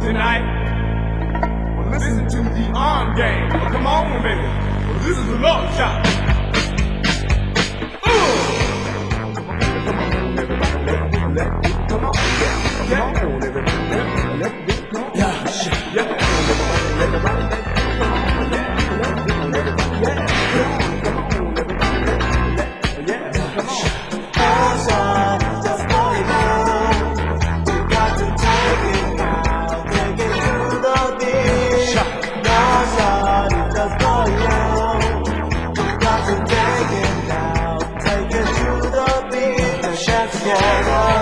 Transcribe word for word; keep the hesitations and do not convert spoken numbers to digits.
tonight. Well, listen to the arm game. Well, come on, baby. Well, this is a long shot. Come on, everybody, let, let, come on, yeah, yeah. Come on, everybody, let, let, let, come on, yeah, yeah, yeah. Come on, everybody, let, come on, yeah, let, come on, everybody, yeah, come on, come on, everybody, let, yeah, come on. Hands up, just for you. You got to take it now, take it to the beat. Hands up, just for you. You got to take it now, take it to the beat. Shake together.